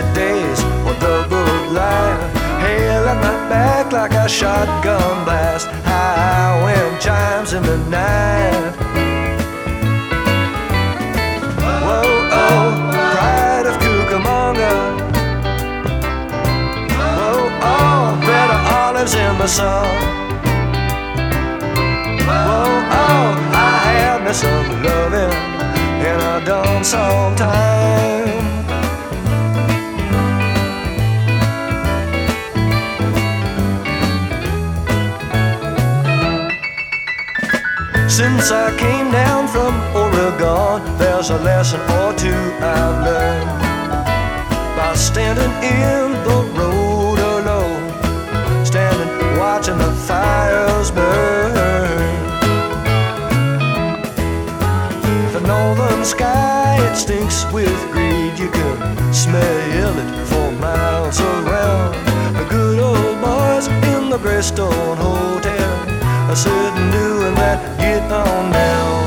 days or double life. Hail at my back like a shotgun blast. High wind chimes in the night. Whoa, oh, pride of Cucamonga. Whoa, oh, better olives in the sun. Whoa, oh, I had me some loving and I done some time. Since I came down from Oregon, there's a lesson or two I've learned. By standing in the road alone, standing watching the fires burn. The northern sky, it stinks with greed. You can smell it for miles around. The good old boys in the Greystone Hotel are sitting doing that get on down.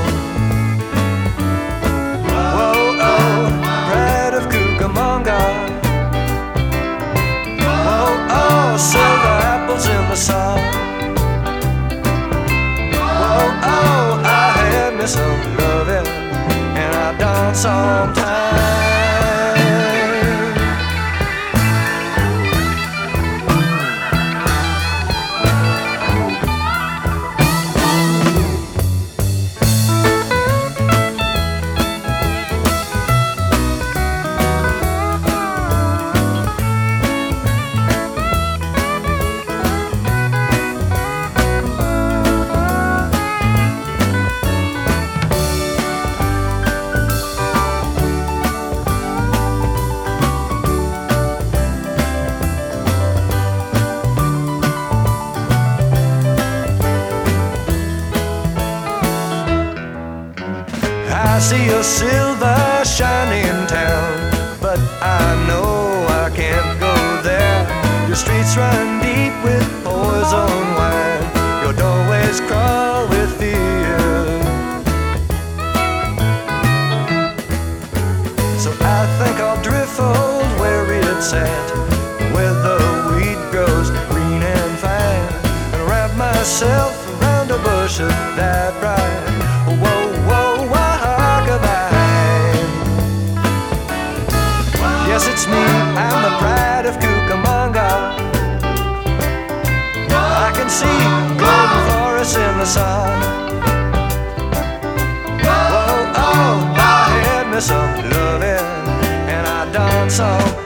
Whoa, oh, pride of Cucamonga. Whoa, oh, silver apples in the sun. Whoa, oh, I had me some loving and I done some time. I see a silver shining town, but I know I can't go there. Your streets run deep with poison wine. Your doorways crawl with fear. So I think I'll drift old where it's at, where the wheat grows green and fine, and wrap myself around a bush of that bright. Whoa, whoa, yes, it's me, I'm the pride of Cucamonga. I can see golden forests in the sun. Whoa, oh, I had me some loving and I done some